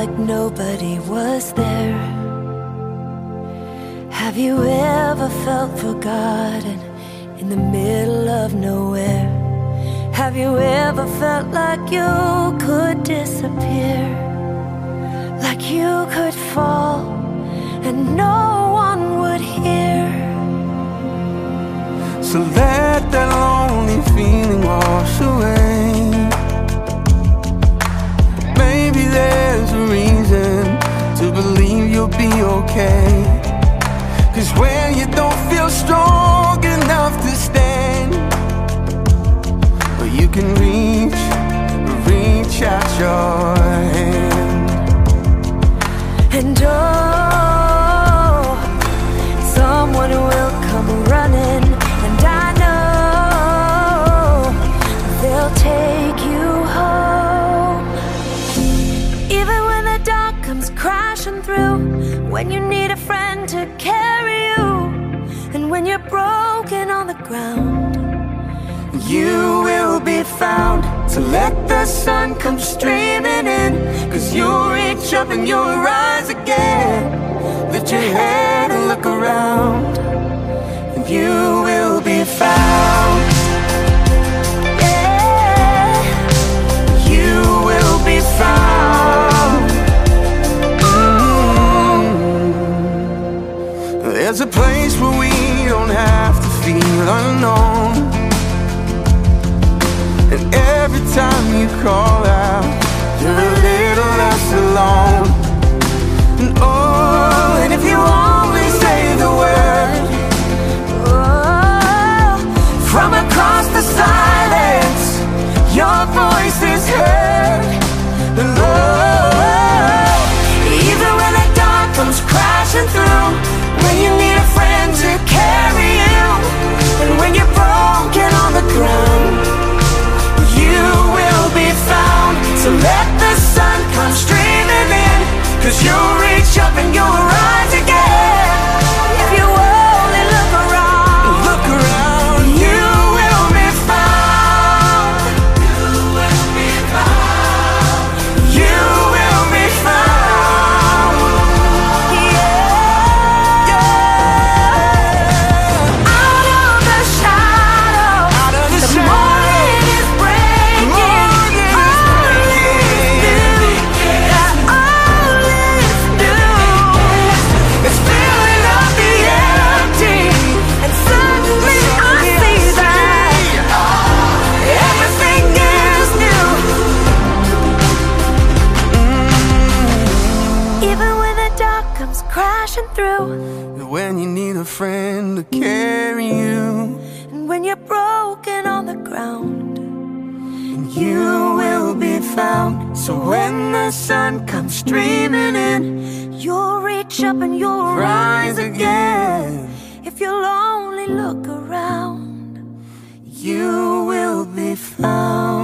like nobody was there? Have you ever felt forgotten in the middle of nowhere? Have you ever felt like you could disappear? Like you could fall and no one would hear? So let that lonely feeling wash away. Maybe there's a reason to believe you'll be okay. 'Cause when you don't feel strong enough to stand, but you can reach out your hand. And oh, someone will come running, and I know they'll take you home. Even when the dark comes crashing through, when you need a friend to carry you, and when you're broken on the ground, you will be found. So let the sun come streaming in, 'cause you'll reach up and you'll rise again. Lift your head and look around, and you will be found. yeah, You will be found. There's a place where we don't have to feel unknown, and every time you call out, you're a little less alone. And oh, and if you only say the word, oh, from across the silence, your voice is heard. And oh, even when the dark comes crashing through, when you need a friend to carry you, and when you're broken on the ground, you will be found. So let the sun come streaming in, 'cause you'll reach up and you'll rise again. if you only look around, Look around, you will be found. You will be found. You will be found. yeah, out of the shadow, Out of the the shadow. morning is breaking. Morning is All is new. It's filling up the empty, And suddenly I see that everything is new. even when the dark comes crashing through, When you need a friend to carry you, and when you're broken on the ground, you will be found. So when the sun comes streaming in, you'll reach up and you'll rise again. if you'll only look around. You will be found.